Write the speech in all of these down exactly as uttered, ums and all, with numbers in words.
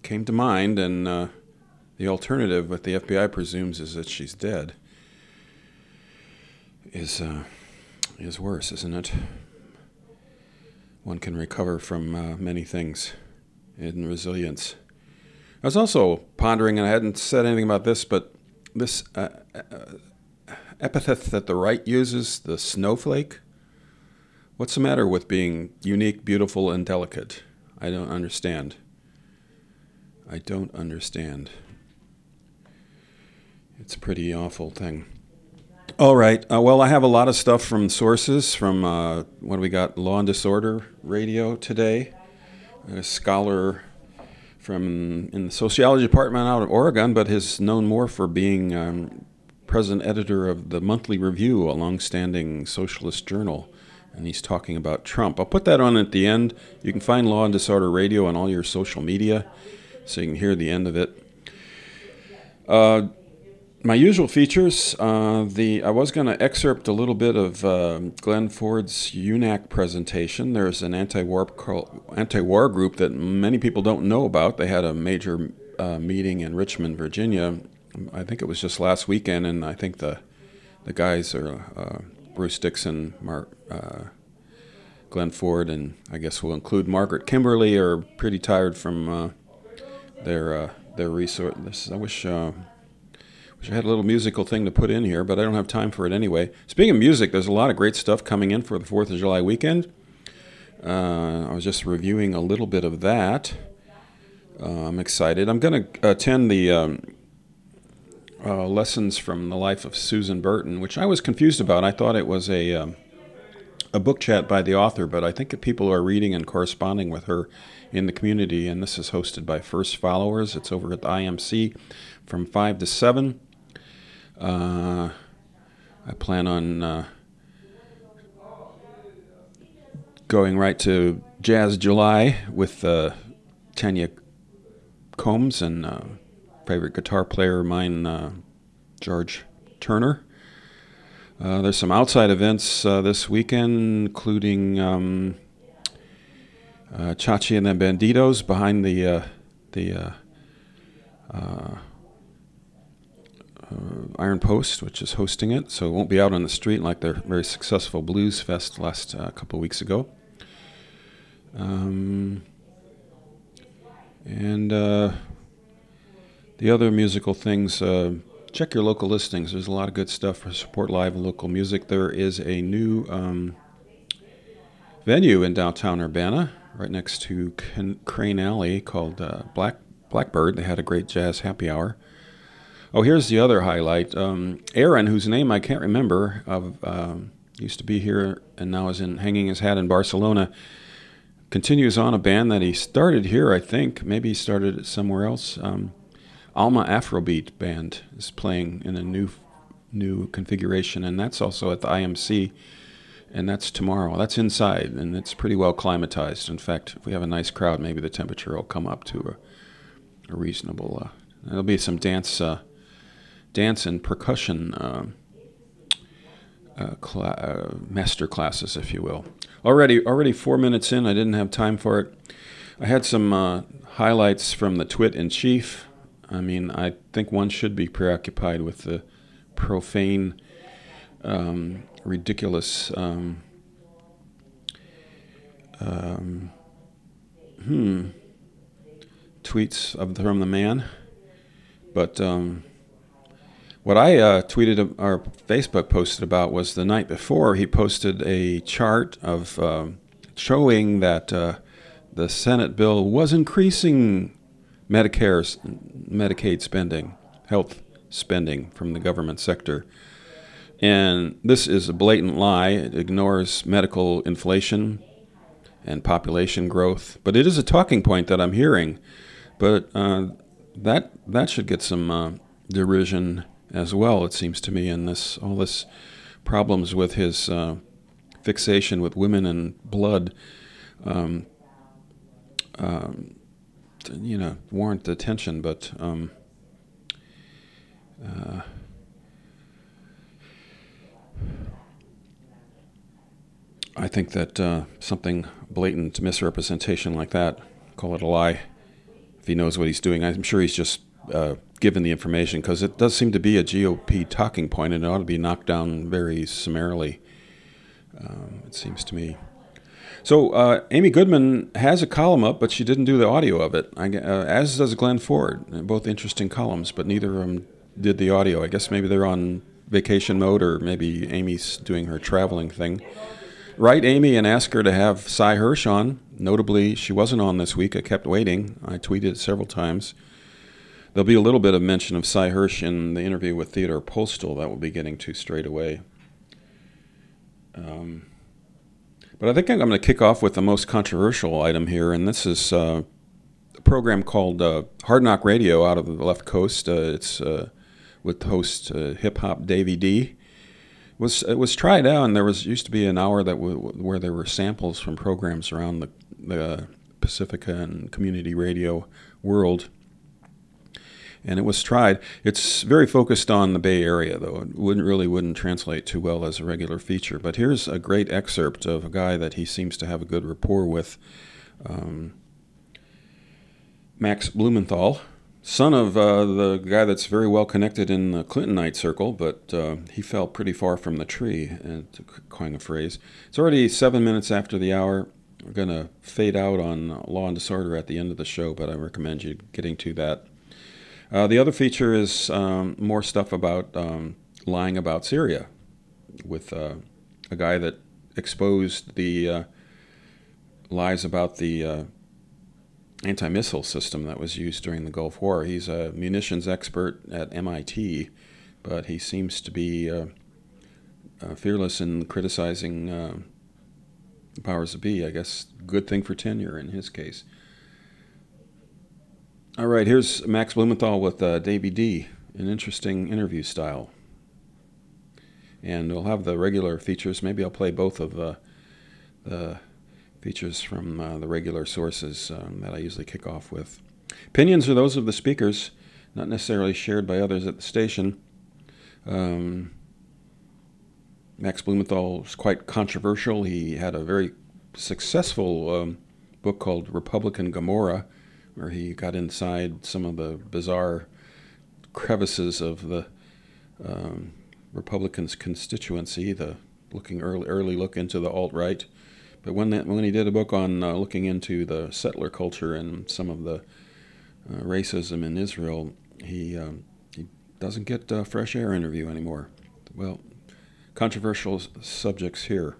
came to mind, and uh, the alternative, what the F B I presumes, is that she's dead, is uh, is worse, isn't it? One can recover from uh, many things in resilience. I was also pondering, and I hadn't said anything about this, but this uh, uh, epithet that the right uses, the snowflake, what's the matter with being unique, beautiful, and delicate? I don't understand. I don't understand. It's a pretty awful thing. All right. Uh, well, I have a lot of stuff from sources from, uh, what do we got? Law and Disorder Radio today. A scholar from in the sociology department out of Oregon, but is known more for being um, president editor of the Monthly Review, a longstanding socialist journal. And he's talking about Trump. I'll put that on at the end. You can find Law and Disorder Radio on all your social media, so you can hear the end of it. Uh, my usual features, uh, the I was going to excerpt a little bit of uh, Glenn Ford's U N A C presentation. There's an anti-war anti-war group that many people don't know about. They had a major uh, meeting in Richmond, Virginia. I think it was just last weekend, and I think the the guys are uh, Bruce Dixon, Mark, uh, Glenn Ford, and I guess we'll include Margaret Kimberly, are pretty tired from uh, their uh, their resource. I wish. Uh, I had a little musical thing to put in here, but I don't have time for it anyway. Speaking of music, there's a lot of great stuff coming in for the fourth of July weekend. Uh, I was just reviewing a little bit of that. Uh, I'm excited. I'm going to attend the um, uh, Lessons from the Life of Susan Burton, which I was confused about. I thought it was a, um, a book chat by the author, but I think that people are reading and corresponding with her in the community, and this is hosted by First Followers. It's over at the I M C from five to seven. Uh, I plan on uh, going right to Jazz July with uh, Tanya Combs and uh, favorite guitar player of mine, uh, George Turner. Uh, there's some outside events uh, this weekend, including um, uh, Chachi and the Banditos behind the uh, the uh, uh, Uh, Iron Post, which is hosting it, so it won't be out on the street like their very successful Blues Fest last uh, couple of weeks ago. Um, and uh, the other musical things, uh, check your local listings. There's a lot of good stuff for support live and local music. There is a new um, venue in downtown Urbana, right next to Can- Crane Alley, called uh, Black Blackbird. They had a great jazz happy hour. Oh, here's the other highlight. Um, Aaron, whose name I can't remember, of um, used to be here and now is in hanging his hat in Barcelona, continues on a band that he started here, I think. Maybe he started it somewhere else. Um, Alma Afrobeat Band is playing in a new new configuration, and that's also at the I M C, and that's tomorrow. That's inside, and it's pretty well climatized. In fact, if we have a nice crowd, maybe the temperature will come up to a, a reasonable... Uh, there'll be some dance... Uh, dance and percussion uh, uh, cl- uh, master classes, if you will. Already already four minutes in, I didn't have time for it. I had some uh, highlights from the Twit in Chief. I mean, I think one should be preoccupied with the profane, um, ridiculous um, um, hmm, tweets of from the man. But... Um, What I uh, tweeted or Facebook posted about was the night before he posted a chart of uh, showing that uh, the Senate bill was increasing Medicare, Medicaid spending, health spending from the government sector. And this is a blatant lie. It ignores medical inflation and population growth. But it is a talking point that I'm hearing. But uh, that that should get some uh, derision as well, it seems to me, and this all this problems with his uh, fixation with women and blood, um, um, you know, warrant attention. But um, uh, I think that uh, something blatant misrepresentation like that, call it a lie, if he knows what he's doing. I'm sure he's just uh, given the information, because it does seem to be a G O P talking point, and it ought to be knocked down very summarily, um, it seems to me. So uh, Amy Goodman has a column up, but she didn't do the audio of it, I, uh, as does Glenn Ford. Both interesting columns, but neither of them did the audio. I guess maybe they're on vacation mode, or maybe Amy's doing her traveling thing. Write Amy and ask her to have Cy Hirsch on. Notably, she wasn't on this week. I kept waiting. I tweeted it several times. There'll be a little bit of mention of Cy Hirsch in the interview with Theodore Postal that we'll be getting to straight away. Um... But I think I'm going to kick off with the most controversial item here, and this is uh, a program called uh, Hard Knock Radio out of the left coast. Uh, it's uh, with host uh, Hip Hop Davey D. It was it was tried out, and there was used to be an hour that w- where there were samples from programs around the, the Pacifica and community radio world. And it was tried. It's very focused on the Bay Area, though. It wouldn't really wouldn't translate too well as a regular feature. But here's a great excerpt of a guy that he seems to have a good rapport with, um, Max Blumenthal, son of uh, the guy that's very well connected in the Clintonite circle, but uh, he fell pretty far from the tree, uh, to coin a phrase. It's already seven minutes after the hour. We're going to fade out on Law and Disorder at the end of the show, but I recommend you getting to that. Uh, the other feature is um, more stuff about um, lying about Syria, with uh, a guy that exposed the uh, lies about the uh, anti-missile system that was used during the Gulf War. He's a munitions expert at M I T, but he seems to be uh, uh, fearless in criticizing uh, the powers that be. I guess good thing for tenure in his case. All right, here's Max Blumenthal with uh, Davey D, an interesting interview style. And we'll have the regular features. Maybe I'll play both of the, the features from uh, the regular sources um, that I usually kick off with. Opinions are those of the speakers, not necessarily shared by others at the station. Um, Max Blumenthal was quite controversial. He had a very successful um, book called Republican Gomorrah, where he got inside some of the bizarre crevices of the um, Republicans' constituency, the looking early early look into the alt-right. But when that, when he did a book on uh, looking into the settler culture and some of the uh, racism in Israel, he um, he doesn't get a fresh air interview anymore. Well, controversial s- subjects here.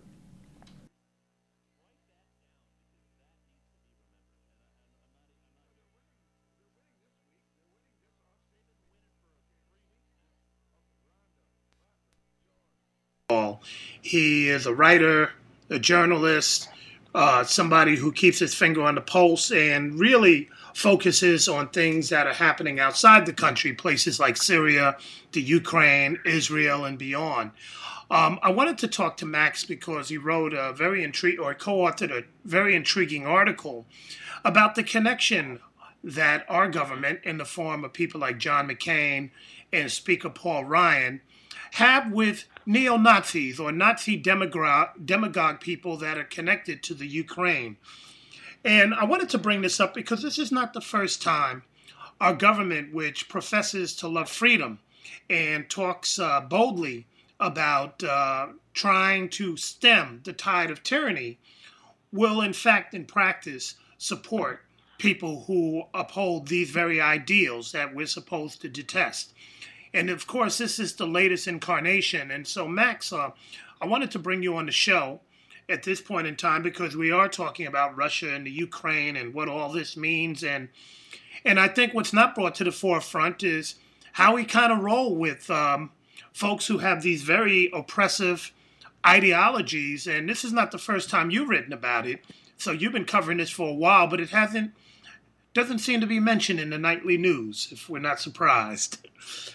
He is a writer, a journalist, uh, somebody who keeps his finger on the pulse and really focuses on things that are happening outside the country, places like Syria, the Ukraine, Israel, and beyond. Um, I wanted to talk to Max because he wrote a very intri- or co-authored a very intriguing article about the connection that our government, in the form of people like John McCain and Speaker Paul Ryan, have with neo-Nazis or Nazi demagogue, demagogue people that are connected to the Ukraine. And I wanted to bring this up because this is not the first time our government, which professes to love freedom and talks uh, boldly about uh, trying to stem the tide of tyranny, will in fact, in practice, support people who uphold these very ideals that we're supposed to detest. And of course, this is the latest incarnation. And so, Max, uh, I wanted to bring you on the show at this point in time because we are talking about Russia and the Ukraine and what all this means. And and I think what's not brought to the forefront is how we kind of roll with um, folks who have these very oppressive ideologies. And this is not the first time you've written about it. So you've been covering this for a while, but it hasn't doesn't seem to be mentioned in the nightly news, if we're not surprised.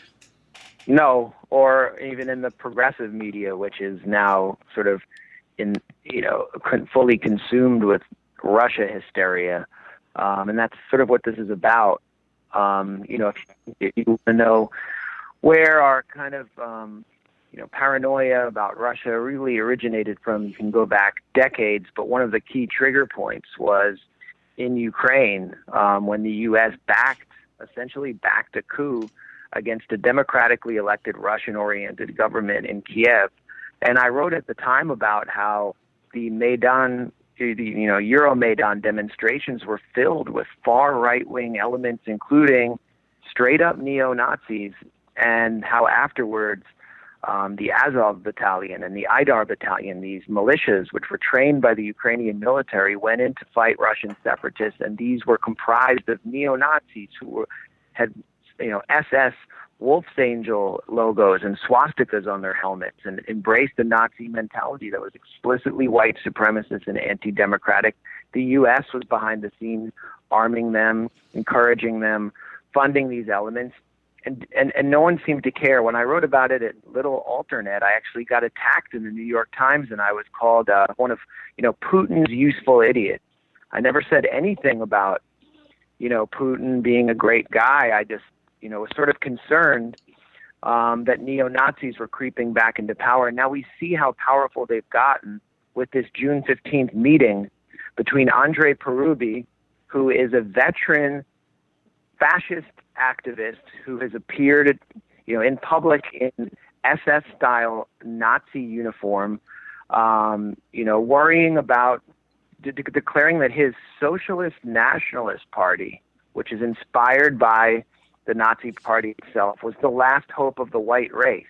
No, or even in the progressive media, which is now sort of in, you know, fully consumed with Russia hysteria. Um, and that's sort of what this is about. Um, you know, if, if you want to know where our kind of, um, you know, paranoia about Russia really originated from, you can go back decades. But one of the key trigger points was in Ukraine um, when the U S backed, essentially backed a coup against a democratically elected Russian-oriented government in Kiev. And I wrote at the time about how the Maidan, the, you know, Euromaidan demonstrations were filled with far right-wing elements, including straight-up neo-Nazis, and how afterwards um, the Azov battalion and the Aidar battalion, these militias, which were trained by the Ukrainian military, went in to fight Russian separatists, and these were comprised of neo-Nazis who were, had, you know, S S Wolf's Angel logos and swastikas on their helmets, and embraced the Nazi mentality that was explicitly white supremacist and anti-democratic. The U S was behind the scenes, arming them, encouraging them, funding these elements, and, and, and no one seemed to care. When I wrote about it at Little Alternet, I actually got attacked in the New York Times, and I was called uh, one of, you know, Putin's useful idiots. I never said anything about, you know, Putin being a great guy. I just, you know, was sort of concerned um, that neo-Nazis were creeping back into power. And now we see how powerful they've gotten with this June fifteenth meeting between Andrei Parubi, who is a veteran fascist activist who has appeared, you know, in public in S S-style Nazi uniform, um, you know, worrying about de- de- declaring that his Socialist Nationalist Party, which is inspired by the Nazi Party itself, was the last hope of the white race.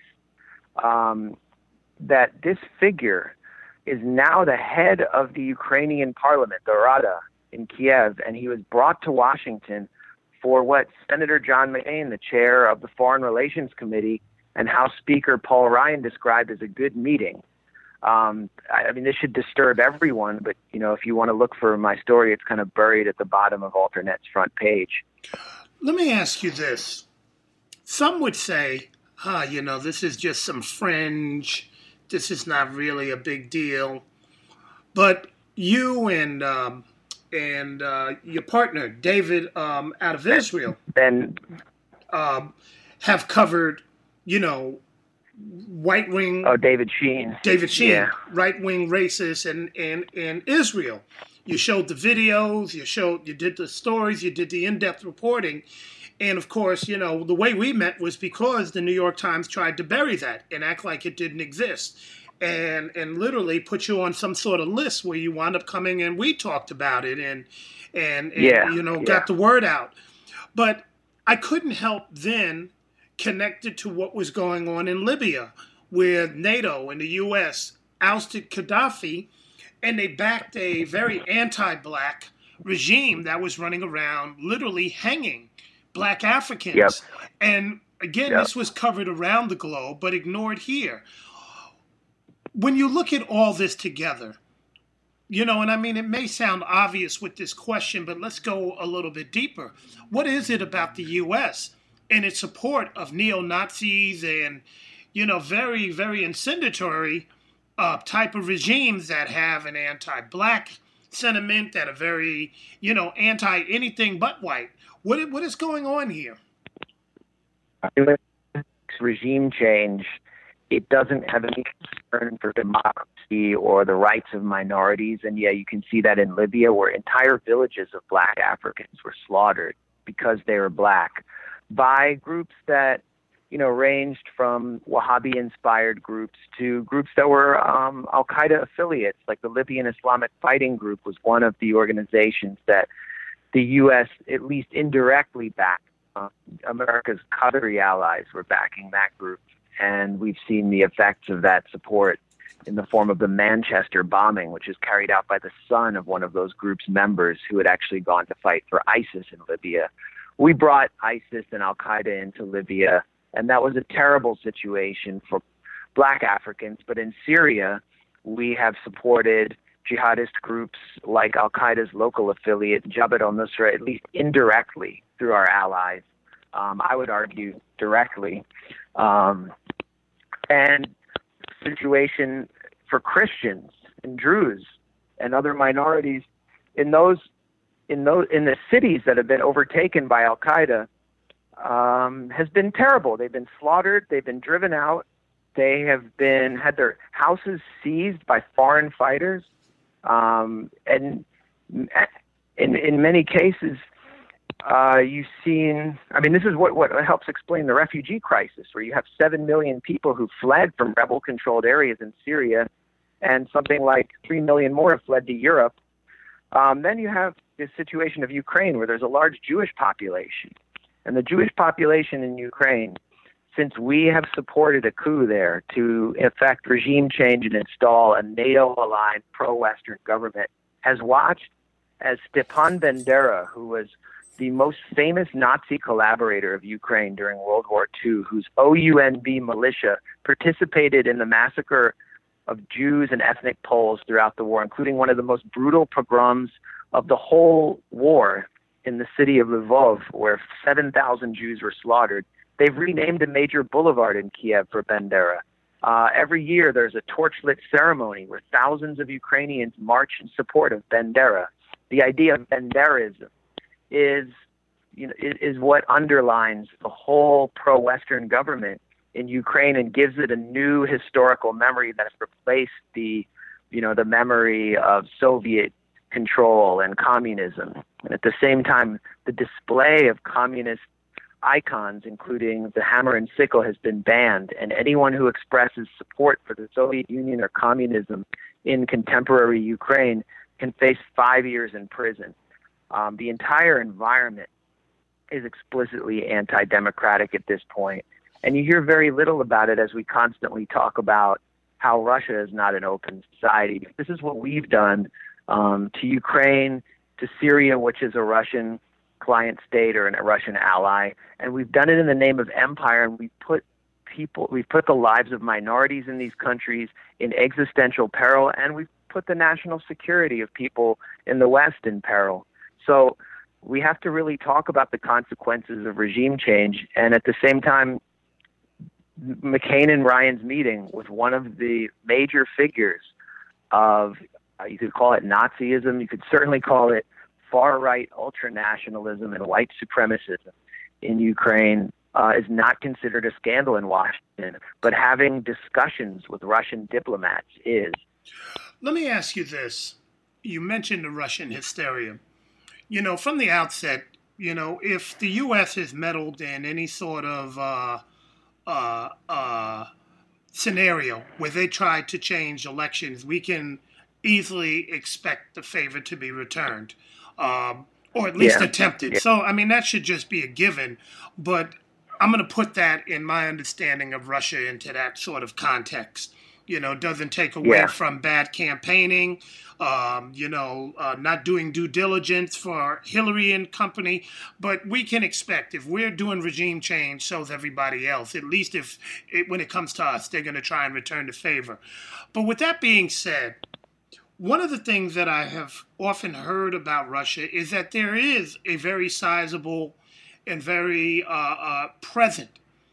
Um, that this figure is now the head of the Ukrainian parliament, the Rada, in Kiev, and he was brought to Washington for what Senator John McCain, the chair of the Foreign Relations Committee, and House Speaker Paul Ryan described as a good meeting. Um, I, I mean, this should disturb everyone, but, you know, if you want to look for my story, it's kind of buried at the bottom of Alternet's front page. Let me ask you this. Some would say, ah, you know, this is just some fringe. This is not really a big deal. But you and um, and uh, your partner, David, um, out of Israel, Ben, um, have covered, you know, right-wing... Oh, David Sheen. David Sheen, yeah. right-wing racist in, in, in Israel. You showed the videos, you showed, you did the stories, you did the in-depth reporting. And of course, you know, the way we met was because the New York Times tried to bury that and act like it didn't exist. And and literally put you on some sort of list where you wound up coming and we talked about it and, and, and yeah, you know, yeah. got the word out. But I couldn't help then connect it to what was going on in Libya, where NATO and the U S ousted Gaddafi, and they backed a very anti-black regime that was running around literally hanging black Africans. Yep. And again, Yep. this was covered around the globe, but ignored here. When you look at all this together, you know, and I mean, it may sound obvious with this question, but let's go a little bit deeper. What is it about the U S and its support of neo-Nazis and, you know, very, very incendiary uh, type of regimes that have an anti-black sentiment, that are very, you know, anti-anything but white? What What is going on here? Regime change, it doesn't have any concern for democracy or the rights of minorities. And yeah, you can see that in Libya, where entire villages of black Africans were slaughtered because they were black by groups that, you know, ranged from Wahhabi-inspired groups to groups that were um, Al-Qaeda affiliates, like the Libyan Islamic Fighting Group was one of the organizations that the U S at least indirectly backed. Uh, America's Qatari allies were backing that group, and we've seen the effects of that support in the form of the Manchester bombing, which is carried out by the son of one of those group's members who had actually gone to fight for ISIS in Libya. We brought ISIS and Al-Qaeda into Libya, and that was a terrible situation for black Africans. But in Syria, we have supported jihadist groups like Al-Qaeda's local affiliate, Jabhat al-Nusra, at least indirectly through our allies. Um, I would argue directly. Um, and situation for Christians and Druze and other minorities in those in those in the cities that have been overtaken by Al-Qaeda um, has been terrible. They've been slaughtered. They've been driven out. They have been had their houses seized by foreign fighters. Um, and in in many cases, uh, you've seen. I mean, this is what what helps explain the refugee crisis, where you have seven million people who fled from rebel-controlled areas in Syria, and something like three million more have fled to Europe. Um, then you have this situation of Ukraine, where there's a large Jewish population, and the Jewish population in Ukraine, since we have supported a coup there to effect regime change and install a NATO-aligned pro-Western government, has watched as Stepan Bandera, who was the most famous Nazi collaborator of Ukraine during World War Two, whose O U N B militia participated in the massacre of Jews and ethnic Poles throughout the war, including one of the most brutal pogroms of the whole war in the city of Lvov, where seven thousand Jews were slaughtered. They've renamed a major boulevard in Kiev for Bandera. Uh, every year there's a torchlit ceremony where thousands of Ukrainians march in support of Bandera. The idea of Banderism is, you know, is, is what underlines the whole pro-Western government in Ukraine and gives it a new historical memory that has replaced the, you know, the memory of Soviet control and communism. And at the same time, the display of communist icons, including the hammer and sickle, has been banned, and anyone who expresses support for the Soviet Union or communism in contemporary Ukraine can face five years in prison. Um, the entire environment is explicitly anti-democratic at this point, and you hear very little about it as we constantly talk about how Russia is not an open society. This is what we've done um, to Ukraine, to Syria, which is a Russian client state or a Russian ally, and we've done it in the name of empire, and we put people, we've put the lives of minorities in these countries in existential peril, and we've put the national security of people in the West in peril. So we have to really talk about the consequences of regime change, and at the same time, McCain and Ryan's meeting with one of the major figures of, uh, you could call it Nazism, you could certainly call it far-right ultranationalism and white supremacism in Ukraine, uh, is not considered a scandal in Washington, but having discussions with Russian diplomats is. Let me ask you this. You mentioned the Russian hysteria. You know, from the outset, you know, if the U S has meddled in any sort of uh, uh, uh, scenario where they try to change elections, we can easily expect the favor to be returned. Um, or at least yeah. attempted. Yeah. So, I mean, that should just be a given. But I'm going to put that in my understanding of Russia into that sort of context. You know, doesn't take away yeah. from bad campaigning, um, you know, uh, not doing due diligence for Hillary and company. But we can expect if we're doing regime change, so's everybody else. At least if it, when it comes to us, they're going to try and return the favor. But with that being said, one of the things that I have often heard about Russia is that there is a very sizable and very uh, uh, present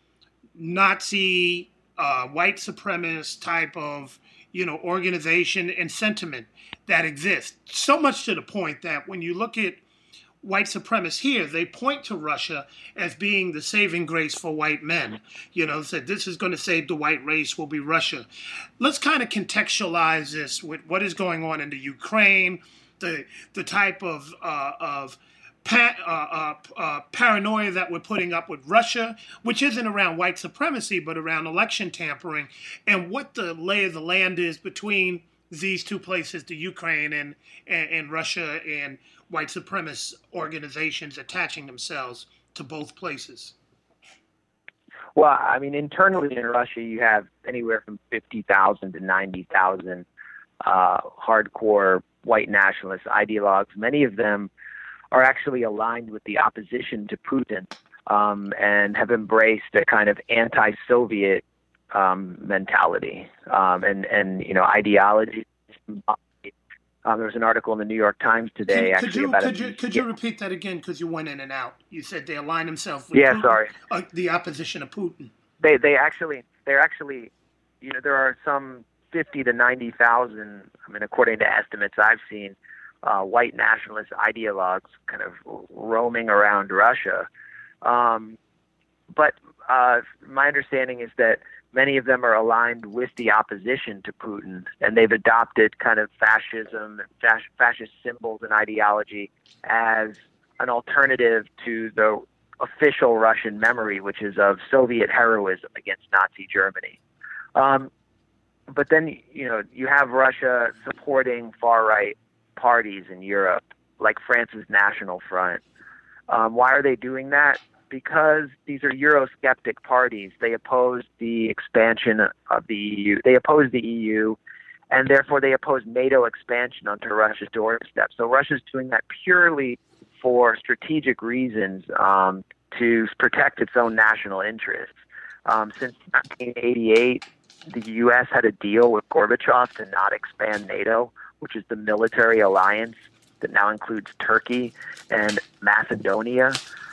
Nazi, uh, white supremacist type of, you know, organization and sentiment that exists. So much to the point that when you look at white supremacists here, they point to Russia as being the saving grace for white men. You know, said this is going to save the white race will be Russia. Let's kind of contextualize this with what is going on in the Ukraine, the the type of uh, of pa- uh, uh, uh, paranoia that we're putting up with Russia, which isn't around white supremacy, but around election tampering, and what the lay of the land is between these two places, the Ukraine and, and, and Russia, and white supremacist organizations attaching themselves to both places. Well, I mean, internally in Russia, you have anywhere from fifty thousand to ninety thousand uh, hardcore white nationalist ideologues. Many of them are actually aligned with the opposition to Putin um, and have embraced a kind of anti-Soviet um, mentality um, and, and, you know, ideology. Um, there was an article in the New York Times today. Could, actually could you about could a, you could yeah. you repeat that again, because you went in and out? You said they align themselves with yeah, Putin, sorry, uh, the opposition of Putin. They they actually they're actually you know there are some fifty to ninety thousand. I mean, according to estimates I've seen, uh, white nationalist ideologues kind of roaming around Russia. Um, but uh, my understanding is that many of them are aligned with the opposition to Putin, and they've adopted kind of fascism, fas- fascist symbols and ideology as an alternative to the official Russian memory, which is of Soviet heroism against Nazi Germany. Um, but then, you know, you have Russia supporting far-right parties in Europe, like France's National Front. Um, why are they doing that? Because these are Eurosceptic parties. They oppose the expansion of the E U. They oppose the E U, and therefore they oppose NATO expansion onto Russia's doorstep. So Russia's doing that purely for strategic reasons, um, to protect its own national interests. Um, since nineteen eighty-eight, the U S had a deal with Gorbachev to not expand NATO, which is the military alliance that now includes Turkey and Macedonia.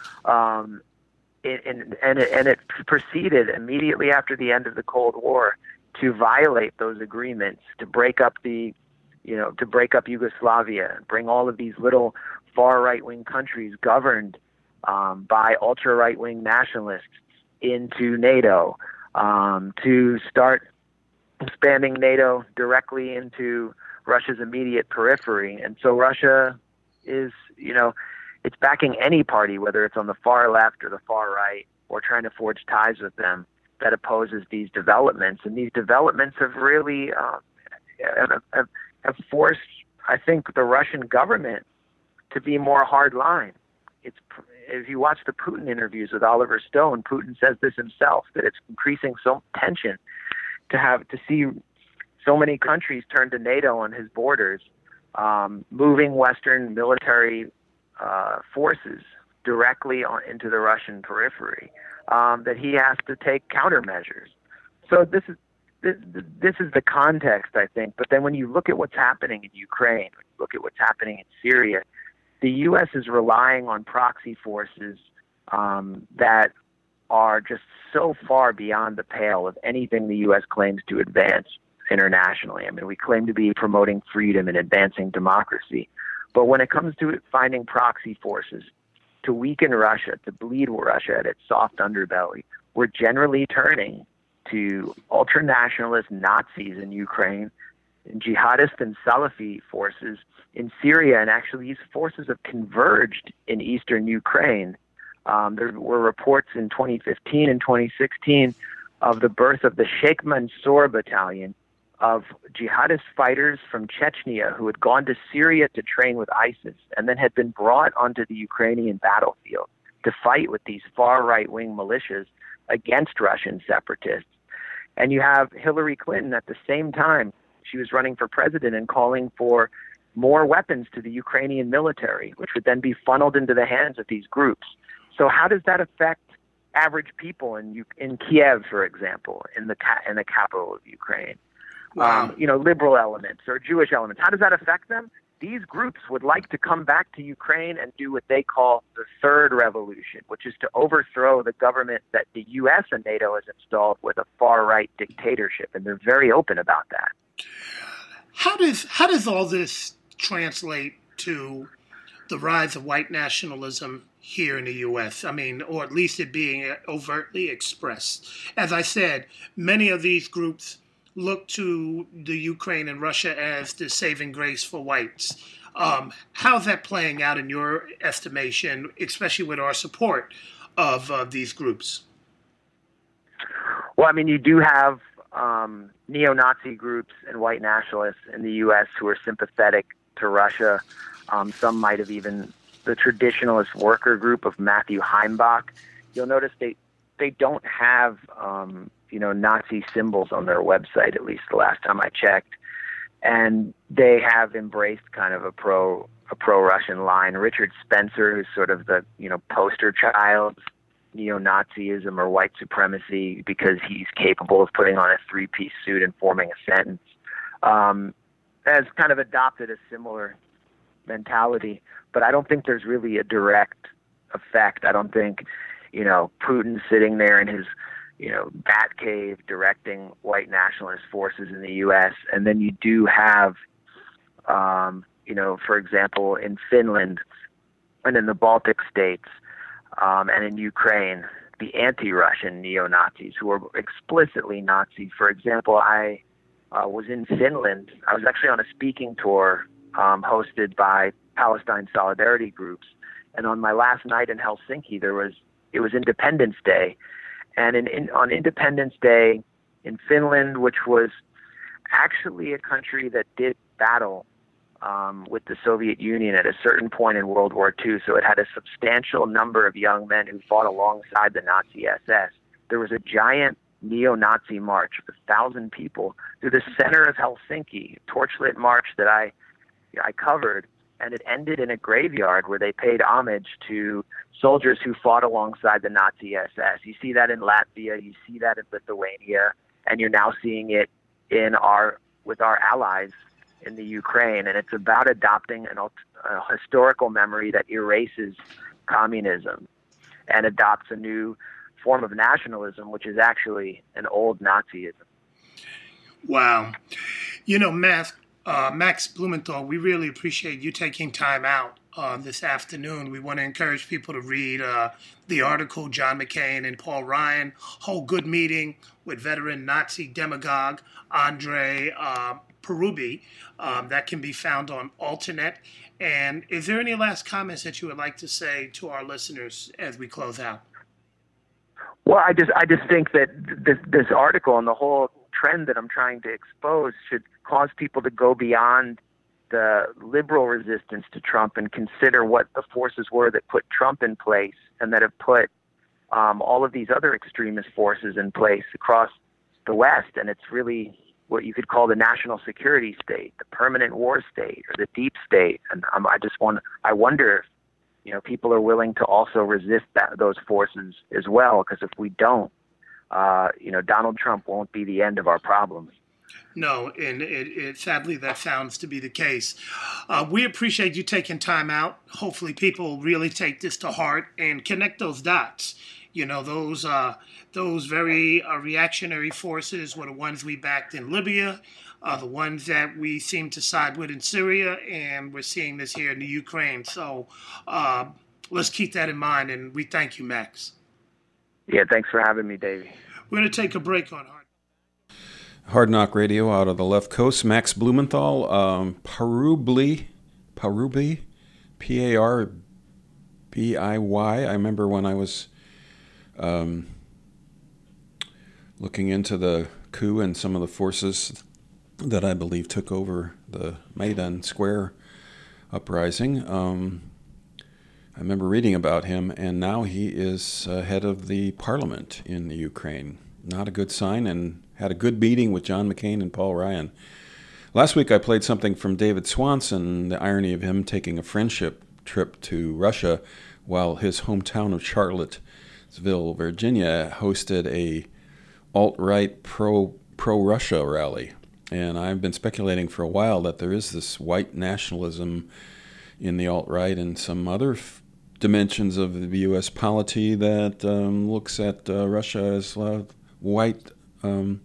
Um, it, and, and, it, and it proceeded immediately after the end of the Cold War to violate those agreements, to break up the, you know, to break up Yugoslavia, bring all of these little far right-wing countries governed um, by ultra right-wing nationalists into NATO, um, to start expanding NATO directly into Russia's immediate periphery. And so Russia is, you know, it's backing any party, whether it's on the far left or the far right, or trying to forge ties with them, that opposes these developments. And these developments have really uh, have, have, have forced, I think, the Russian government to be more hardline. It's, if you watch the Putin interviews with Oliver Stone, Putin says this himself, that it's increasing so tension to have to see so many countries turn to NATO on his borders, um, moving Western military uh, forces directly on, into the Russian periphery, um, that he has to take countermeasures. So this is this, this is the context, I think. But then when you look at what's happening in Ukraine, look at what's happening in Syria, the U S is relying on proxy forces um, that are just so far beyond the pale of anything the U S claims to advance internationally. I mean, we claim to be promoting freedom and advancing democracy. But when it comes to finding proxy forces to weaken Russia, to bleed Russia at its soft underbelly, we're generally turning to ultranationalist Nazis in Ukraine, and jihadist and Salafi forces in Syria, and actually these forces have converged in eastern Ukraine. Um, there were reports in twenty fifteen and twenty sixteen of the birth of the Sheikh Mansour Battalion of jihadist fighters from Chechnya who had gone to Syria to train with ISIS and then had been brought onto the Ukrainian battlefield to fight with these far right-wing militias against Russian separatists. And you have Hillary Clinton at the same time. She was running for president and calling for more weapons to the Ukrainian military, which would then be funneled into the hands of these groups. So how does that affect average people in in Kiev, for example, in the ca- in the capital of Ukraine? Wow. Um, you know, liberal elements or Jewish elements. How does that affect them? These groups would like to come back to Ukraine and do what they call the third revolution, which is to overthrow the government that the U S and NATO has installed with a far-right dictatorship, and they're very open about that. How does how does all this translate to the rise of white nationalism here in the U S? I mean, or at least it being overtly expressed. As I said, many of these groups look to the Ukraine and Russia as the saving grace for whites. Um, how's that playing out in your estimation, especially with our support of uh, these groups? Well, I mean, you do have um, neo-Nazi groups and white nationalists in the U S who are sympathetic to Russia. Um, some might have even the traditionalist worker group of Matthew Heimbach. You'll notice they they don't have um, you know Nazi symbols on their website, at least the last time I checked, and they have embraced kind of a pro a pro-Russian line. Richard Spencer, who's sort of the you know poster child of neo-Nazism or white supremacy because he's capable of putting on a three-piece suit and forming a sentence, um, has kind of adopted a similar mentality. But I don't think there's really a direct effect. I don't think, you know, Putin sitting there in his, you know, bat cave directing white nationalist forces in the U S. And then you do have, um, you know, for example, in Finland and in the Baltic states um, and in Ukraine, the anti-Russian neo-Nazis who were explicitly Nazi. For example, I uh, was in Finland. I was actually on a speaking tour um, hosted by Palestine solidarity groups. And on my last night in Helsinki, there was it was Independence Day. And in, in, on Independence Day in Finland, which was actually a country that did battle um, with the Soviet Union at a certain point in World War Two, so it had a substantial number of young men who fought alongside the Nazi S S. There was a giant neo-Nazi march of a thousand people through the center of Helsinki, torchlit march that I I covered, and it ended in a graveyard where they paid homage to soldiers who fought alongside the Nazi S S. You see that in Latvia, you see that in Lithuania, and you're now seeing it in our with our allies in the Ukraine. And it's about adopting an, a historical memory that erases communism and adopts a new form of nationalism, which is actually an old Nazism. Wow. You know, Max, uh, Max Blumenthal, we really appreciate you taking time out uh, this afternoon. We want to encourage people to read uh, the article, John McCain and Paul Ryan, Whole Good Meeting with veteran Nazi demagogue Andre uh, Perubi. Um, that can be found on Alternet. And is there any last comments that you would like to say to our listeners as we close out? Well, I just I just think that this, this article and the whole trend that I'm trying to expose should cause people to go beyond the liberal resistance to Trump and consider what the forces were that put Trump in place and that have put um, all of these other extremist forces in place across the West. And it's really what you could call the national security state, the permanent war state, or the deep state. And um, I just want I wonder if you know people are willing to also resist that, those forces as well, because if we don't, uh, you know, Donald Trump won't be the end of our problems. No, and it, it, sadly that sounds to be the case. Uh, we appreciate you taking time out. Hopefully people really take this to heart and connect those dots. You know, those uh, those very uh, reactionary forces were the ones we backed in Libya, uh, the ones that we seem to side with in Syria, and we're seeing this here in the Ukraine. So uh, let's keep that in mind, and we thank you, Max. Yeah, thanks for having me, Davey. We're going to take a break on Hard Hard Knock Radio out of the left coast. Max Blumenthal, um, Parubli, Parubi, P A R B I Y. I remember when I was um, looking into the coup and some of the forces that I believe took over the Maidan Square uprising. Um, I remember reading about him, and now he is uh, head of the parliament in the Ukraine. Not a good sign, and had a good meeting with John McCain and Paul Ryan. Last week I played something from David Swanson, the irony of him taking a friendship trip to Russia while his hometown of Charlottesville, Virginia, hosted a alt-right pro, pro-Russia rally. And I've been speculating for a while that there is this white nationalism in the alt-right and some other f- dimensions of the U S polity that um, looks at uh, Russia as a white um,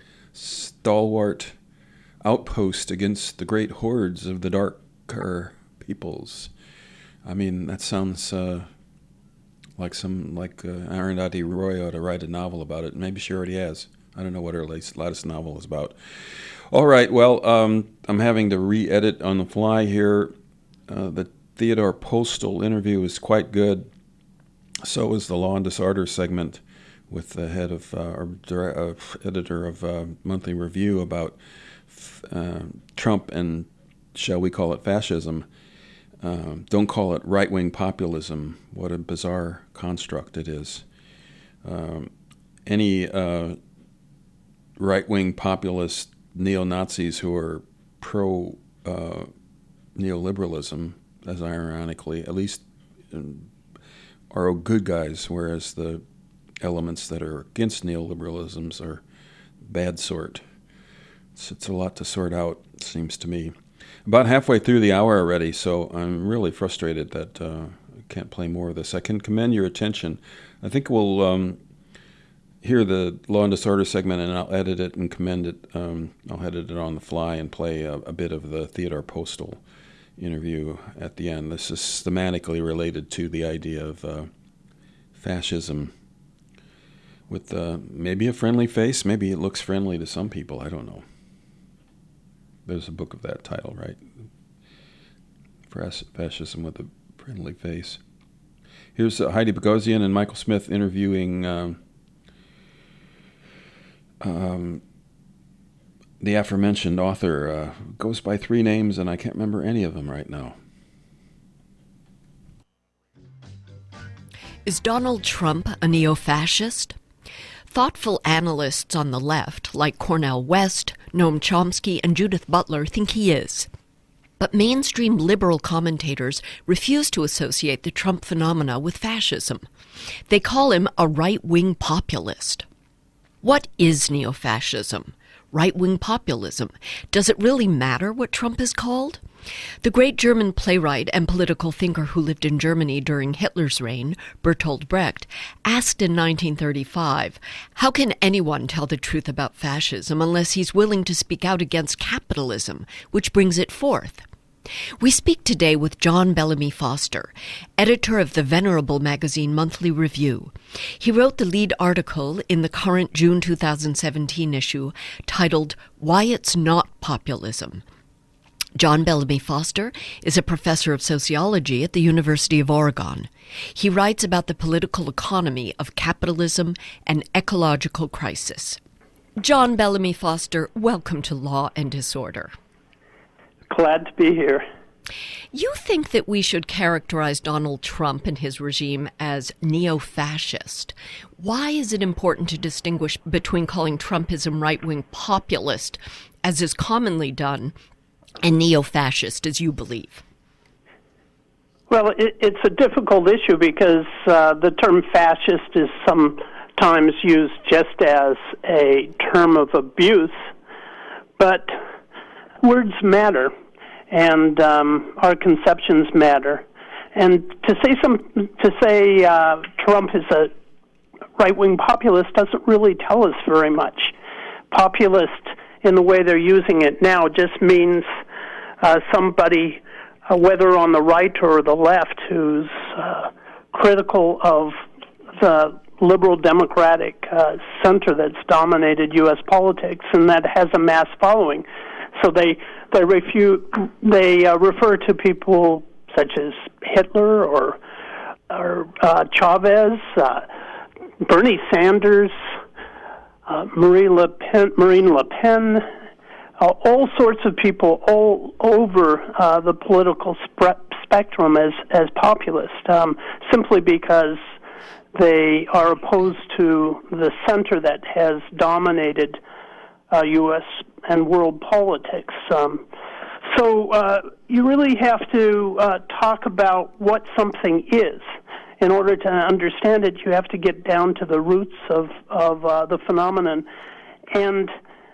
stalwart outpost against the great hordes of the darker peoples. I mean, that sounds uh, like some like uh, Arundhati Roy ought to write a novel about it. Maybe she already has. I don't know what her latest, latest novel is about. All right, well, um, I'm having to re-edit on the fly here. Uh, the Theodore Postal interview is quite good. So is the Law and Disorder segment with the head of, uh, or uh, editor of uh, Monthly Review about uh, Trump and, shall we call it, fascism. Uh, don't call it right-wing populism. What a bizarre construct it is. Um, any uh, right-wing populist neo-Nazis who are pro uh, neoliberalism, as ironically, at least um, are good guys, whereas the elements that are against neoliberalisms are bad sort. It's, it's a lot to sort out, it seems to me. About halfway through the hour already, so I'm really frustrated that uh, I can't play more of this. I can commend your attention. I think we'll um, hear the Law and Disorder segment, and I'll edit it and commend it. Um, I'll edit it on the fly and play a, a bit of the Theodore Postal interview at the end. This is thematically related to the idea of uh, fascism with uh, maybe a friendly face. Maybe it looks friendly to some people. I don't know. There's a book of that title, right? Fascism with a friendly face. Here's uh, Heidi Bogosian and Michael Smith interviewing um, um, the aforementioned author. Uh, goes by three names, and I can't remember any of them right now. Is Donald Trump a neo-fascist? Thoughtful analysts on the left, like Cornel West, Noam Chomsky, and Judith Butler, think he is. But mainstream liberal commentators refuse to associate the Trump phenomena with fascism. They call him a right-wing populist. What is neo-fascism? Right-wing populism? Does it really matter what Trump is called? The great German playwright and political thinker who lived in Germany during Hitler's reign, Bertolt Brecht, asked in nineteen thirty-five, how can anyone tell the truth about fascism unless he's willing to speak out against capitalism, which brings it forth? We speak today with John Bellamy Foster, editor of the venerable magazine Monthly Review. He wrote the lead article in the current June two thousand seventeen issue titled, Why It's Not Populism. John Bellamy Foster is a professor of sociology at the University of Oregon. He writes about the political economy of capitalism and ecological crisis. John Bellamy Foster, welcome to Law and Disorder. Glad to be here. You think that we should characterize Donald Trump and his regime as neo-fascist. Why is it important to distinguish between calling Trumpism right-wing populist, as is commonly done, and neo-fascist, as you believe? Well, it, it's a difficult issue because uh, the term fascist is sometimes used just as a term of abuse, but words matter, and um, our conceptions matter. And to say some, to say uh, Trump is a right-wing populist doesn't really tell us very much. Populist, in the way they're using it now, just means uh, somebody, uh, whether on the right or the left, who's uh, critical of the liberal democratic uh, center that's dominated U S politics and that has a mass following. So they they refute they uh, refer to people such as Hitler or or uh, Chavez, uh, Bernie Sanders, uh, Marie Le Pen, Marine Le Pen, uh, all sorts of people all over uh, the political spe- spectrum as as populist, um, simply because they are opposed to the center that has dominated uh, U S and world politics. Um, so uh, you really have to uh, talk about what something is. In order to understand it, you have to get down to the roots of, of uh, the phenomenon. And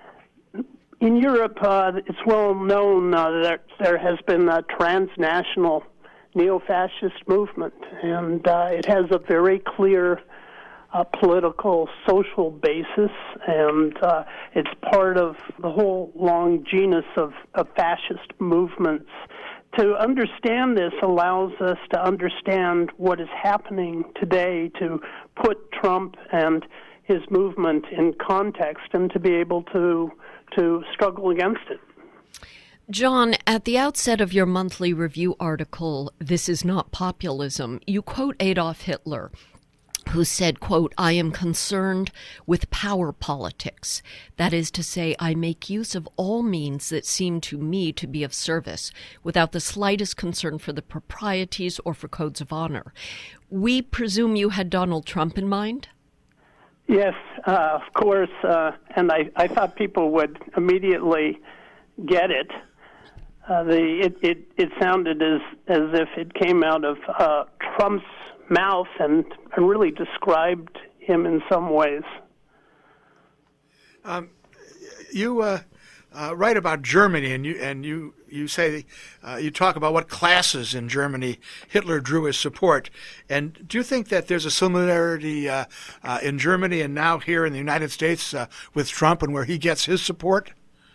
in Europe, uh, it's well known uh, that there has been a transnational neo-fascist movement, and uh, it has a very clear uh, political, social basis, and uh, it's part of the whole long genus of, of fascist movements. To understand this allows us to understand what is happening today, to put Trump and his movement in context, and to be able to to struggle against it. John, at the outset of your monthly review article, This Is Not Populism, you quote Adolf Hitler, who said, quote, I am concerned with power politics. That is to say, I make use of all means that seem to me to be of service, without the slightest concern for the proprieties or for codes of honor. We presume you had Donald Trump in mind? Yes, uh, of course, uh, and I, I thought people would immediately get it. Uh, the it, it, it sounded as as if it came out of uh, Trump's mouth and, and really described him in some ways. Um, you uh, uh, write about Germany, and you and you you say uh, you talk about what classes in Germany Hitler drew his support. And do you think that there's a similarity uh, uh, in Germany and now here in the United States uh, with Trump and where he gets his support?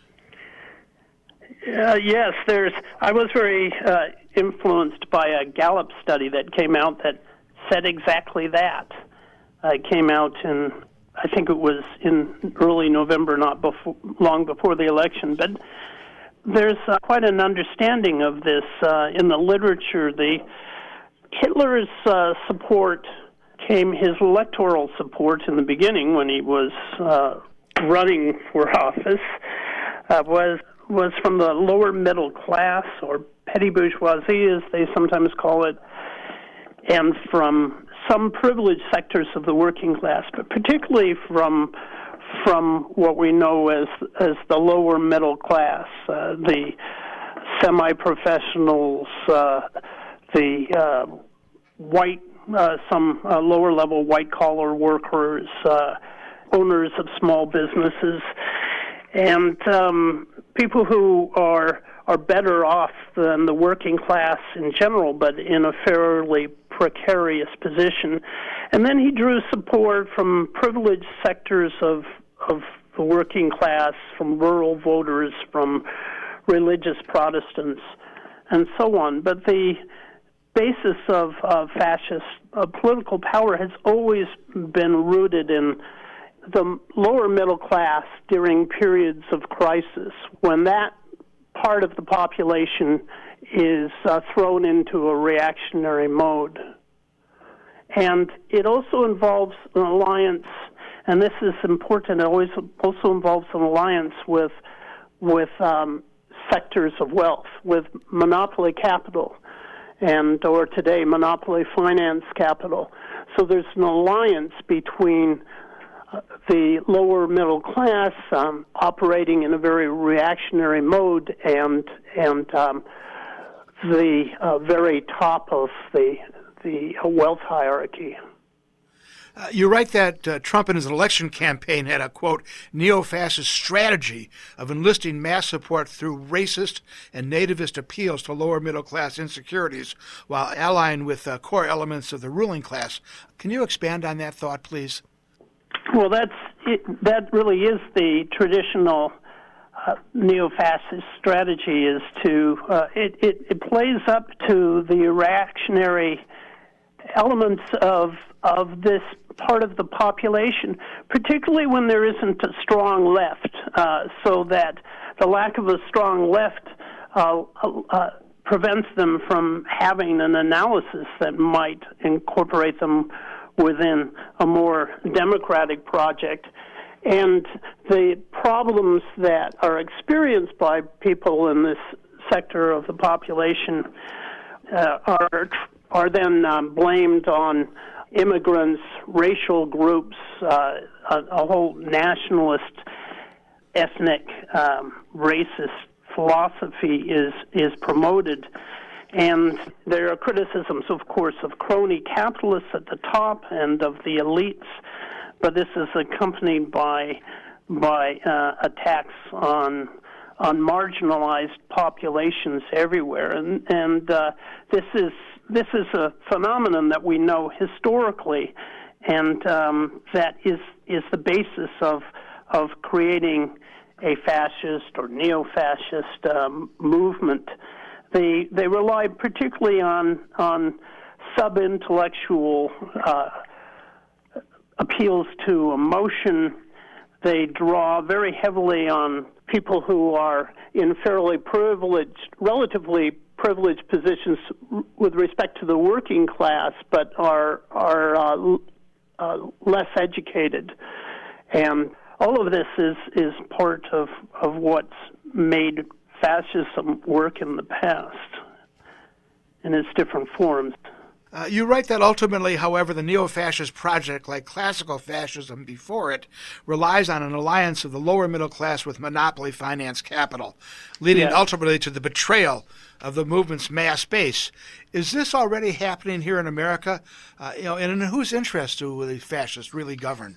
Uh, yes, there's. I was very uh, influenced by a Gallup study that came out that said exactly that. Uh, it came out in I think it was in early November, not before, long before the election. But there's uh, quite an understanding of this uh, in the literature. The Hitler's uh, support came, his electoral support in the beginning when he was uh, running for office uh, was was from the lower middle class, or petty bourgeoisie as they sometimes call it, and from some privileged sectors of the working class, but particularly from from what we know as as the lower middle class, uh, the semi-professionals, uh, the uh, white, uh, some uh, lower-level white-collar workers, uh, owners of small businesses, and um, people who are are better off than the working class in general, but in a fairly precarious position. And then he drew support from privileged sectors of of the working class, from rural voters, from religious Protestants, and so on. But the basis of uh, fascist uh, political power has always been rooted in the lower middle class during periods of crisis, when that part of the population is uh, thrown into a reactionary mode. And it also involves an alliance, and this is important, it always also involves an alliance with with um, sectors of wealth, with monopoly capital, and or today monopoly finance capital. So there's an alliance between uh, the lower middle class um, operating in a very reactionary mode and and um, the uh, very top of the the wealth hierarchy. Uh, you write that uh, Trump in his election campaign had a, quote, neo-fascist strategy of enlisting mass support through racist and nativist appeals to lower middle-class insecurities while allying with uh, core elements of the ruling class. Can you expand on that thought, please? Well, that's it, that really is the traditional uh, neo-fascist strategy, is to, uh, it, it, it plays up to the reactionary elements of of this part of the population, particularly when there isn't a strong left, uh, so that the lack of a strong left uh, uh, prevents them from having an analysis that might incorporate them within a more democratic project. And the problems that are experienced by people in this sector of the population uh, are are then um, blamed on immigrants, racial groups, uh, a, a whole nationalist, ethnic, um, racist philosophy is is promoted. And there are criticisms, of course, of crony capitalists at the top and of the elites, but this is accompanied by by uh, attacks on on marginalized populations everywhere, and and uh, this is this is a phenomenon that we know historically, and um, that is is the basis of of creating a fascist or neo-fascist um, movement. They they rely particularly on on sub-intellectual uh, appeals to emotion. They draw very heavily on people who are in fairly privileged, relatively privileged positions with respect to the working class, but are are uh, uh, less educated, and all of this is is part of of what's made fascism work in the past in its different forms. Uh, you write that ultimately, however, the neo-fascist project, like classical fascism before it, relies on an alliance of the lower middle class with monopoly finance capital, leading yes. ultimately to the betrayal of the movement's mass base. Is this already happening here in America? Uh, you know, and in whose interest do the fascists really govern?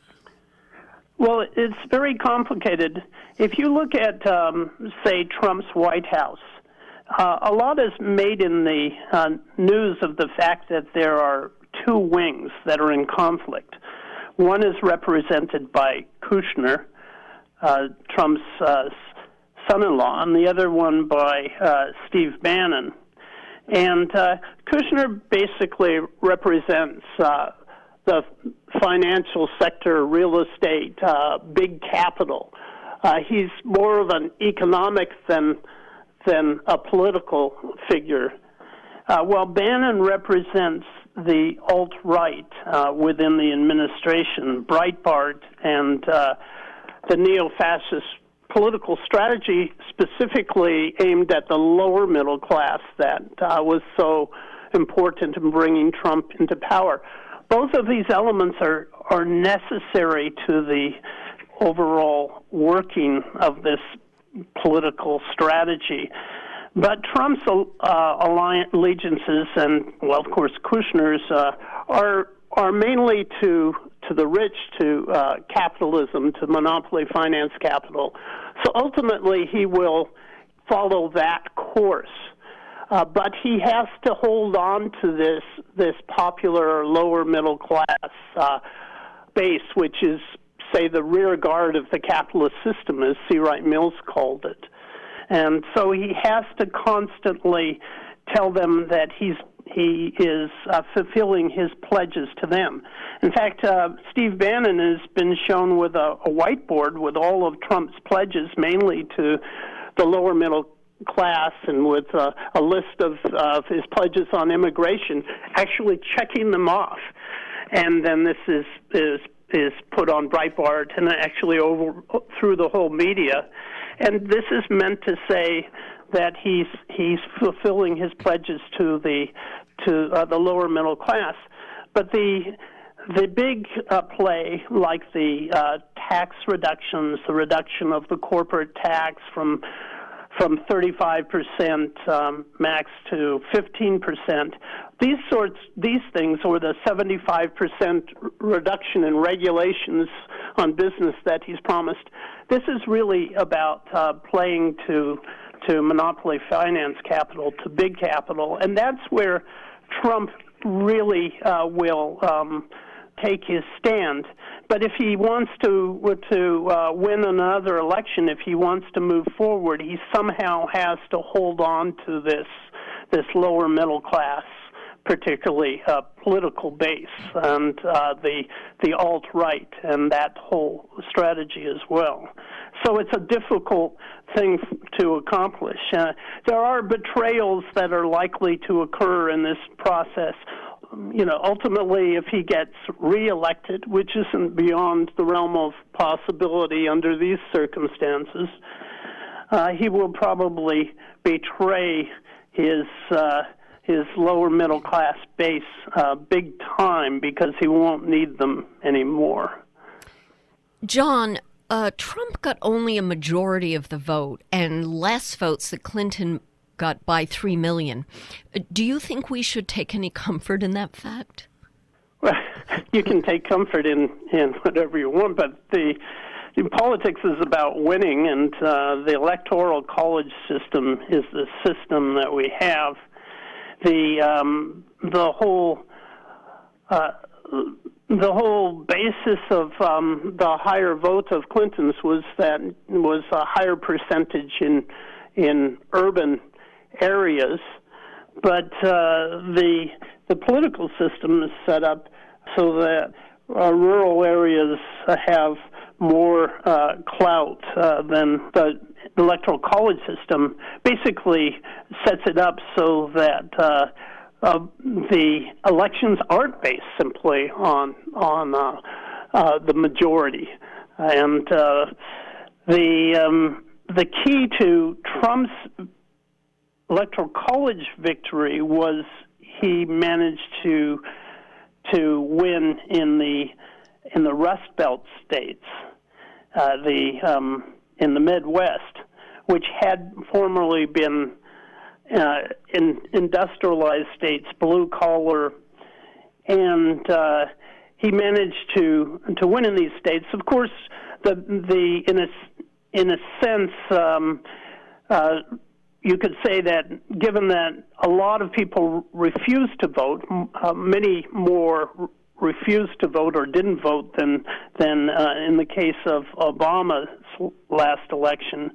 Well, it's very complicated. If you look at, um, say, Trump's White House, Uh, a lot is made in the uh, news of the fact that there are two wings that are in conflict. One is represented by Kushner, uh, Trump's uh, son-in-law, and the other one by uh, Steve Bannon. And uh, Kushner basically represents uh, the financial sector, real estate, uh, big capital. Uh, he's more of an economic than than a political figure. Uh, while Bannon represents the alt-right uh, within the administration, Breitbart, and uh, the neo-fascist political strategy specifically aimed at the lower middle class that uh, was so important in bringing Trump into power. Both of these elements are, are necessary to the overall working of this political strategy. But Trump's uh, alliance, allegiances and, well, of course, Kushner's uh, are are mainly to to the rich, to uh, capitalism, to monopoly finance capital. So ultimately, he will follow that course. Uh, but he has to hold on to this this popular lower middle class uh, base, which is, say, the rear guard of the capitalist system, as C. Wright Mills called it. And so he has to constantly tell them that he's he is uh, fulfilling his pledges to them. In fact, uh, Steve Bannon has been shown with a, a whiteboard with all of Trump's pledges, mainly to the lower middle class, and with uh, a list of uh, his pledges on immigration, actually checking them off. And then this is is is put on Breitbart and actually over through the whole media. And this is meant to say that he's he's fulfilling his pledges to the to uh, the lower middle class. But the the big uh, play, like the uh, tax reductions, the reduction of the corporate tax from from thirty-five percent um, max to fifteen percent, these sorts, these things, or the seventy-five percent reduction in regulations on business that he's promised, this is really about uh, playing to to monopoly finance capital, to big capital, and that's where Trump really uh, will um, take his stand. But if he wants to to uh, win another election, if he wants to move forward, he somehow has to hold on to this this lower middle class, particularly uh, political base, and uh, the the alt-right, and that whole strategy as well. So it's a difficult thing to accomplish. Uh, there are betrayals that are likely to occur in this process. You know, ultimately, if he gets reelected, which isn't beyond the realm of possibility under these circumstances, uh, he will probably betray his uh, his lower middle class base uh, big time, because he won't need them anymore. John, uh, Trump got only a majority of the vote and less votes than Clinton got by three million. Do you think we should take any comfort in that fact? Well, you can take comfort in, in whatever you want, but the in politics is about winning, and uh, the electoral college system is the system that we have. The um, the whole uh, the whole basis of um, the higher vote of Clinton's was that was a higher percentage in in urban areas, but uh, the the political system is set up so that uh, rural areas have more uh, clout uh, than the electoral college system. Basically sets it up so that uh, uh, the elections aren't based simply on on uh, uh, the majority, and uh, the um, the key to Trump's electoral college victory was he managed to to win in the in the Rust Belt states, uh, the um, in the Midwest, which had formerly been uh, in industrialized states, blue collar, and uh, he managed to to win in these states. Of course, the the in a in a sense. Um, uh, You could say that, given that a lot of people refused to vote, uh, many more refused to vote or didn't vote than than uh, in the case of Obama's last election,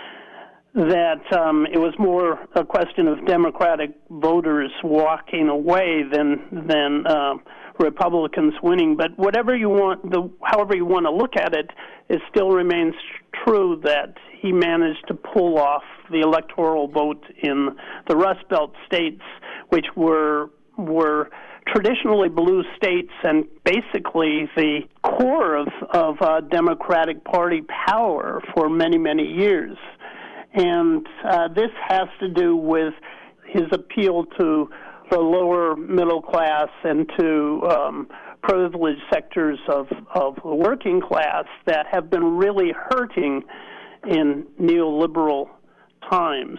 that um, it was more a question of Democratic voters walking away than than uh, Republicans winning. But whatever you want, the however you want to look at it, it still remains true that he managed to pull off the electoral vote in the Rust Belt states, which were were traditionally blue states and basically the core of, of uh, Democratic Party power for many, many years. And uh, this has to do with his appeal to the lower middle class and to um, privileged sectors of, of the working class that have been really hurting in neoliberal times.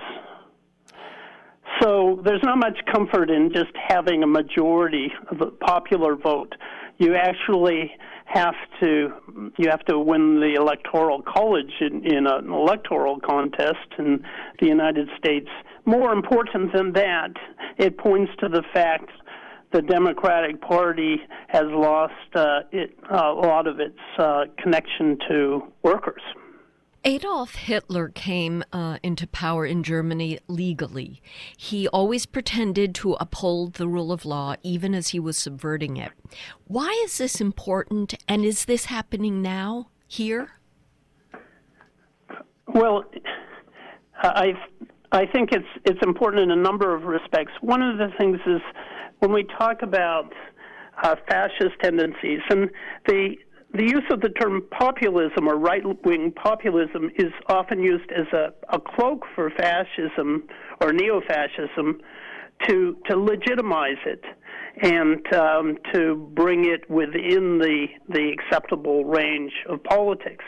So there's not much comfort in just having a majority of the popular vote. You actually have to you have to win the electoral college in, in an electoral contest in the United States. More important than that, it points to the fact the Democratic Party has lost uh, it, uh, a lot of its uh, connection to workers. Adolf Hitler came uh, into power in Germany legally. He always pretended to uphold the rule of law, even as he was subverting it. Why is this important, and is this happening now, here? Well, I I think it's it's important in a number of respects. One of the things is when we talk about uh, fascist tendencies, and the The use of the term populism or right-wing populism is often used as a, a cloak for fascism or neo-fascism to to legitimize it and um, to bring it within the the acceptable range of politics.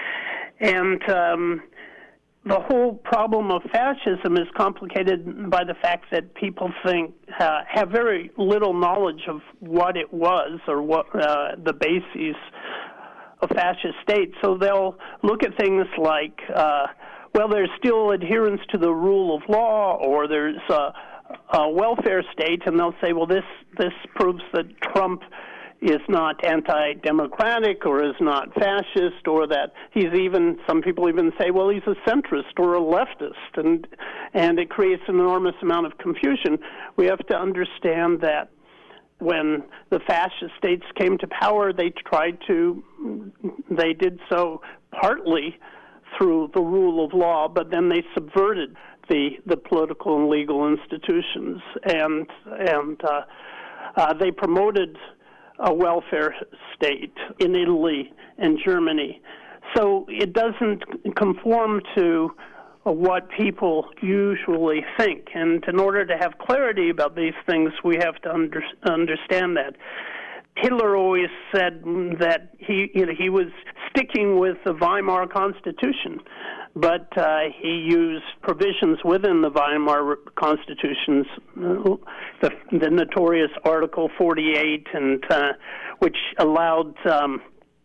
And um, the whole problem of fascism is complicated by the fact that people think uh, have very little knowledge of what it was or what uh, the bases of fascist states. So they'll look at things like, uh, well, there's still adherence to the rule of law, or there's a, a welfare state, and they'll say, well, this this proves that Trump is not anti-democratic or is not fascist, or that he's even, some people even say, well, he's a centrist or a leftist, and and it creates an enormous amount of confusion. We have to understand that when the fascist states came to power, they tried to, they did so partly through the rule of law, but then they subverted the, the political and legal institutions, and, and uh, uh, they promoted a welfare state in Italy and Germany. So it doesn't conform to what people usually think. And in order to have clarity about these things, we have to under, understand that. Hitler always said that he, you know, he was sticking with the Weimar Constitution, but uh, he used provisions within the Weimar Constitutions, the, the notorious Article forty-eight, and uh, which allowed um,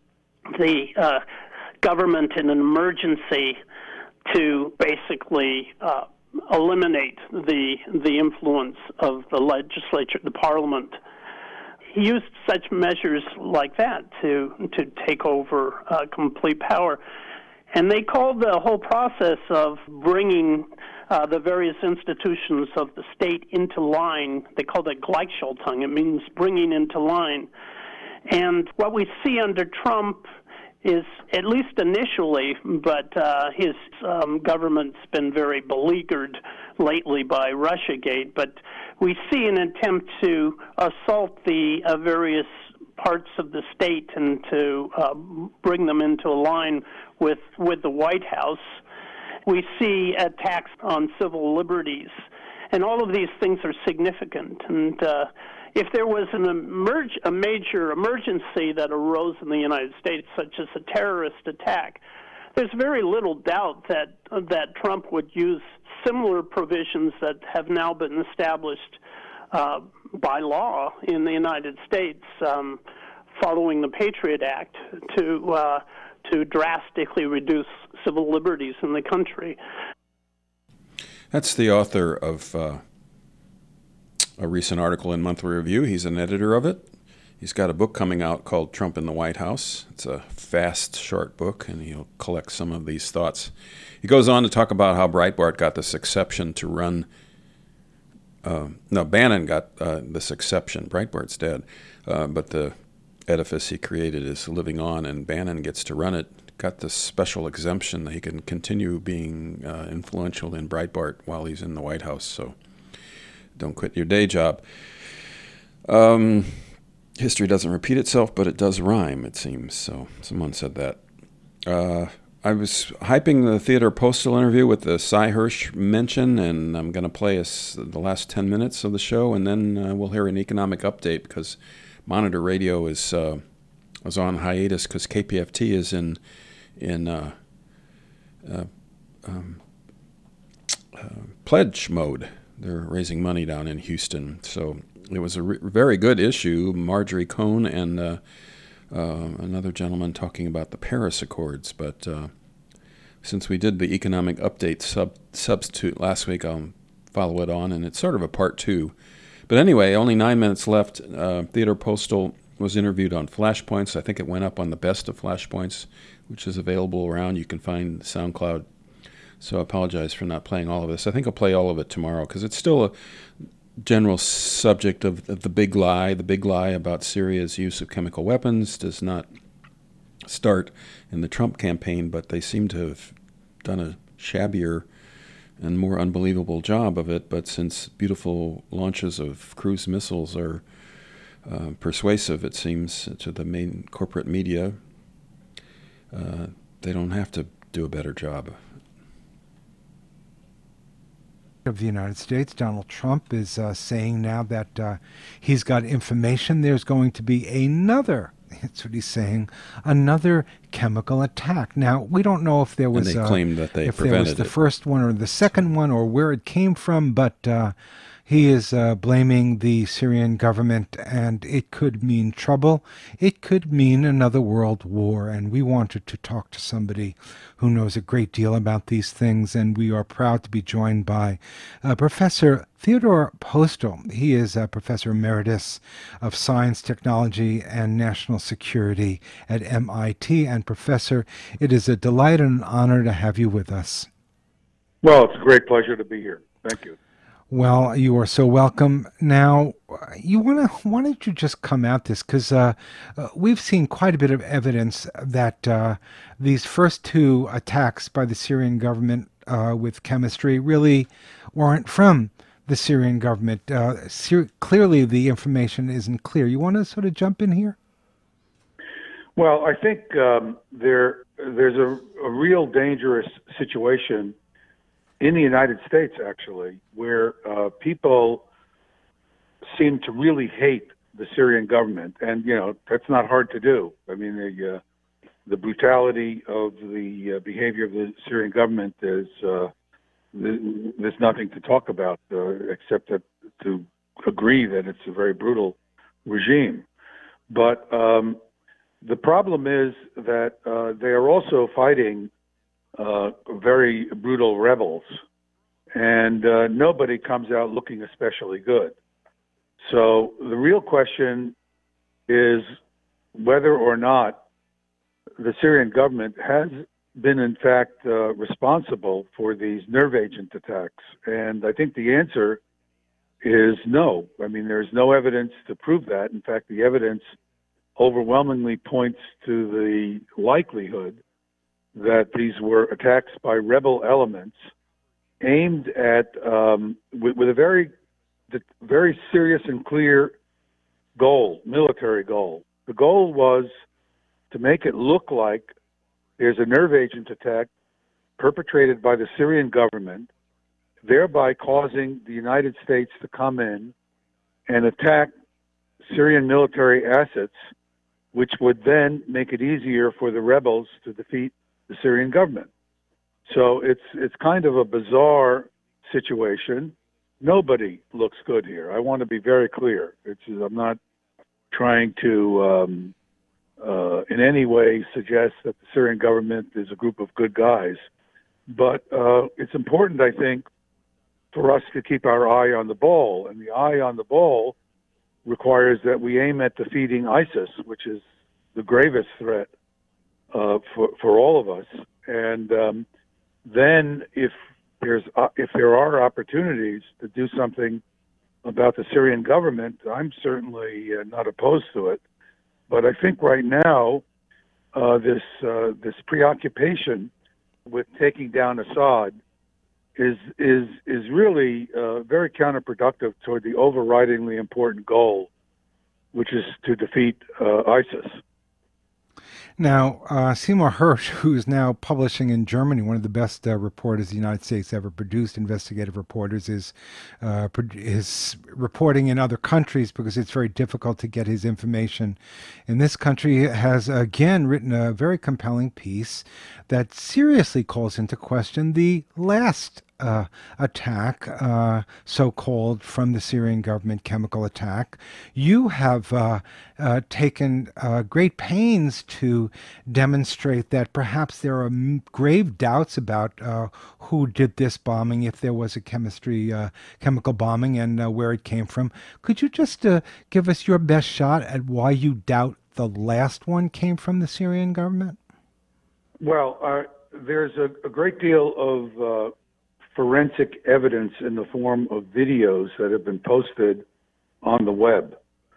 the uh, government in an emergency to basically uh, eliminate the the influence of the legislature, the parliament. He used such measures like that to to take over uh, complete power. And they called the whole process of bringing uh, the various institutions of the state into line, they called it Gleichschaltung. It means bringing into line. And what we see under Trump is, at least initially, but uh, his um, government's been very beleaguered lately by Russiagate, but we see an attempt to assault the uh, various parts of the state and to uh, bring them into a line with with the White House. We see attacks on civil liberties, and all of these things are significant. And uh, if there was an emerg- a major emergency that arose in the United States, such as a terrorist attack, there's very little doubt that uh, that Trump would use similar provisions that have now been established uh, by law in the United States, um, following the Patriot Act, to uh, to drastically reduce civil liberties in the country. That's the author of uh, a recent article in Monthly Review. He's an editor of it. He's got a book coming out called Trump in the White House. It's a fast, short book, and he'll collect some of these thoughts. He goes on to talk about how Breitbart got this exception to run uh, no, Bannon got uh, this exception. Breitbart's dead, uh, but the edifice he created is living on, and Bannon gets to run it. Got this special exemption that he can continue being uh, influential in Breitbart while he's in the White House. So don't quit your day job. Um, history doesn't repeat itself, but it does rhyme, it seems. So someone said that. Uh, I was hyping the Theodore Postal interview with the Cy Hirsch mention, and I'm going to play us the last ten minutes of the show, and then uh, we'll hear an economic update because Monitor Radio is uh, was on hiatus because K P F T is in in uh, uh, um, uh, pledge mode. They're raising money down in Houston, so it was a re- very good issue. Marjorie Cohn and uh, uh, another gentleman talking about the Paris Accords, but uh, since we did the economic update sub- substitute last week, I'll follow it on, and it's sort of a part two. But anyway, only nine minutes left. Uh, Theodore Postal was interviewed on Flashpoints. I think it went up on the Best of Flashpoints, which is available around. You can find SoundCloud. So I apologize for not playing all of this. I think I'll play all of it tomorrow because it's still a general subject of, of the big lie. The big lie about Syria's use of chemical weapons does not start in the Trump campaign, but they seem to have done a shabbier and more unbelievable job of it. But since beautiful launches of cruise missiles are uh, persuasive, it seems, to the main corporate media, uh, they don't have to do a better job. Of the United States, Donald Trump is uh, saying now that uh, he's got information there's going to be another, that's what he's saying, another chemical attack. Now, we don't know if there was, and they uh, claimed that they if there was the it. first one or the second one or where it came from, but uh, he is uh, blaming the Syrian government, and it could mean trouble. It could mean another world war, and we wanted to talk to somebody who knows a great deal about these things, and we are proud to be joined by uh, Professor Theodore Postal. He is a Professor Emeritus of Science, Technology, and National Security at M I T. And Professor, it is a delight and an honor to have you with us. Well, it's a great pleasure to be here. Thank you. Well, you are so welcome. Now, you want to? Why don't you just come at this? Because uh, uh, we've seen quite a bit of evidence that uh, these first two attacks by the Syrian government uh, with chemistry really weren't from the Syrian government. Uh, Syri- clearly, the information isn't clear. You want to sort of jump in here? Well, I think um, there there's a, a real dangerous situation in the United States, actually, where uh, people seem to really hate the Syrian government, and you know that's not hard to do. I mean, the uh, the brutality of the uh, behavior of the Syrian government is uh, th- there's nothing to talk about uh, except that, to agree that it's a very brutal regime. But um, the problem is that uh, they are also fighting Uh, very brutal rebels, and uh, nobody comes out looking especially good. So the real question is whether or not the Syrian government has been in fact uh, responsible for these nerve agent attacks. And I think the answer is no. I mean, there's no evidence to prove that. In fact, the evidence overwhelmingly points to the likelihood that these were attacks by rebel elements aimed at, um, with, with a very, very serious and clear goal, military goal. The goal was to make it look like there's a nerve agent attack perpetrated by the Syrian government, thereby causing the United States to come in and attack Syrian military assets, which would then make it easier for the rebels to defeat the Syrian government. So it's it's kind of a bizarre situation. Nobody looks good here. I want to be very clear. It's I'm not trying to um, uh, in any way suggest that the Syrian government is a group of good guys, but uh, it's important, I think, for us to keep our eye on the ball. And the eye on the ball requires that we aim at defeating ISIS, which is the gravest threat Uh, for for all of us, and um, then if there's uh, if there are opportunities to do something about the Syrian government, I'm certainly uh, not opposed to it. But I think right now, uh, this uh, this preoccupation with taking down Assad is is is really uh, very counterproductive toward the overridingly important goal, which is to defeat uh, ISIS. Now, uh, Seymour Hersh, who is now publishing in Germany, one of the best uh, reporters the United States ever produced, investigative reporters, is uh, is reporting in other countries because it's very difficult to get his information in this country, has again written a very compelling piece that seriously calls into question the last Uh, attack, uh, so-called, from the Syrian government, chemical attack. You have uh, uh, taken uh, great pains to demonstrate that perhaps there are m- grave doubts about uh, who did this bombing, if there was a chemistry, uh, chemical bombing, and uh, where it came from. Could you just uh, give us your best shot at why you doubt the last one came from the Syrian government? Well, uh, there's a, a great deal of uh, forensic evidence in the form of videos that have been posted on the web.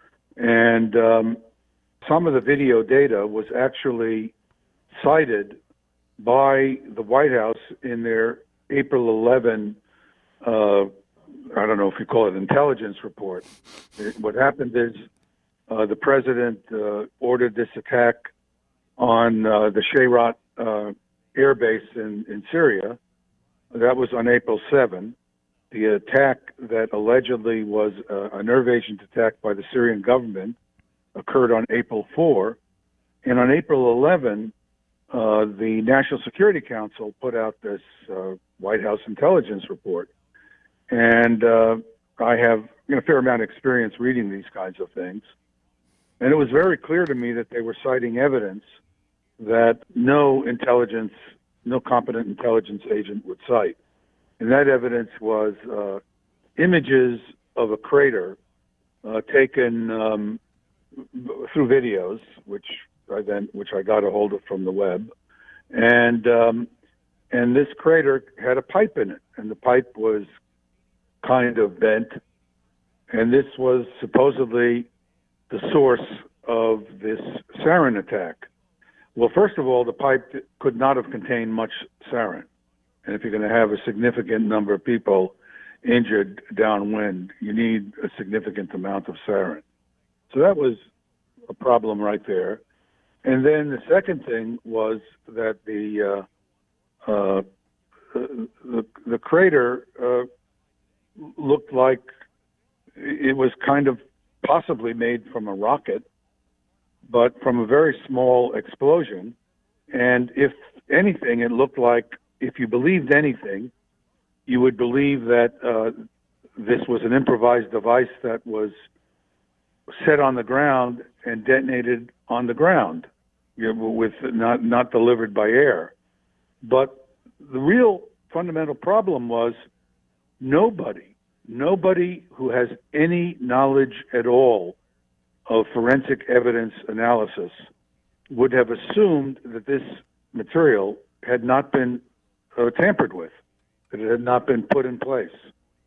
And um, some of the video data was actually cited by the White House in their April eleventh, uh, I don't know if you call it intelligence report. It, what happened is uh, the president uh, ordered this attack on uh, the Shayrat uh, air base in, in Syria. That was on April seventh. The attack that allegedly was uh, a nerve agent attack by the Syrian government occurred on April fourth. And on April eleventh, uh, the National Security Council put out this uh, White House intelligence report. And uh, I have you know, a fair amount of experience reading these kinds of things. And it was very clear to me that they were citing evidence that no intelligence no competent intelligence agent would cite. And that evidence was uh, images of a crater uh, taken um, through videos, which I then which I got a hold of from the web, and um, and this crater had a pipe in it, and the pipe was kind of bent, and this was supposedly the source of this sarin attack. Well, first of all, the pipe could not have contained much sarin. And if you're going to have a significant number of people injured downwind, you need a significant amount of sarin. So that was a problem right there. And then the second thing was that the uh, uh, the, the crater uh, looked like it was kind of possibly made from a rocket, but from a very small explosion. And if anything, it looked like, if you believed anything, you would believe that uh, this was an improvised device that was set on the ground and detonated on the ground, you know, with not not delivered by air. But the real fundamental problem was nobody, nobody who has any knowledge at all of forensic evidence analysis would have assumed that this material had not been uh, tampered with, that it had not been put in place.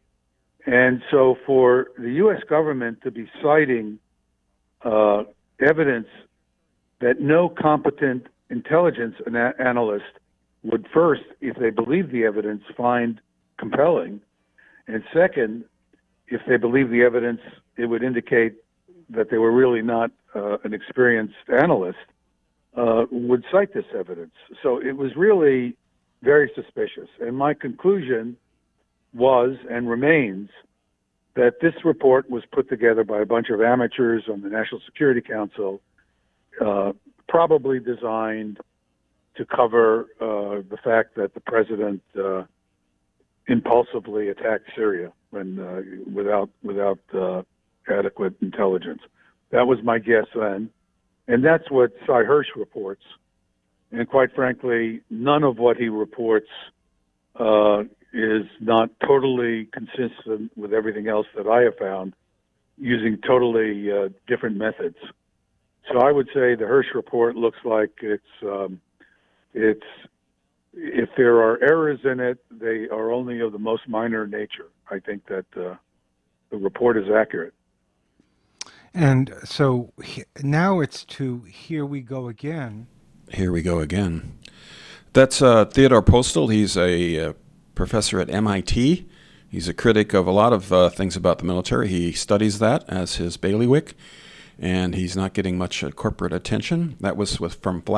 And so for the U S government to be citing uh, evidence that no competent intelligence ana- analyst would first, if they believe the evidence, find compelling, and second, if they believe the evidence, it would indicate that they were really not uh, an experienced analyst, uh, would cite this evidence. So it was really very suspicious. And my conclusion was and remains that this report was put together by a bunch of amateurs on the National Security Council, uh, probably designed to cover uh, the fact that the president uh, impulsively attacked Syria when, uh, without without uh, adequate intelligence. That was my guess then. And that's what Sy Hersh reports. And quite frankly, none of what he reports uh, is not totally consistent with everything else that I have found using totally uh, different methods. So I would say the Hersh report looks like it's, um, it's, if there are errors in it, they are only of the most minor nature. I think that uh, the report is accurate. And so he, now it's to Here We Go Again. Here we go again. That's uh, Theodore Postel. He's a uh, professor at M I T. He's a critic of a lot of uh, things about the military. He studies that as his bailiwick, and he's not getting much uh, corporate attention. That was with from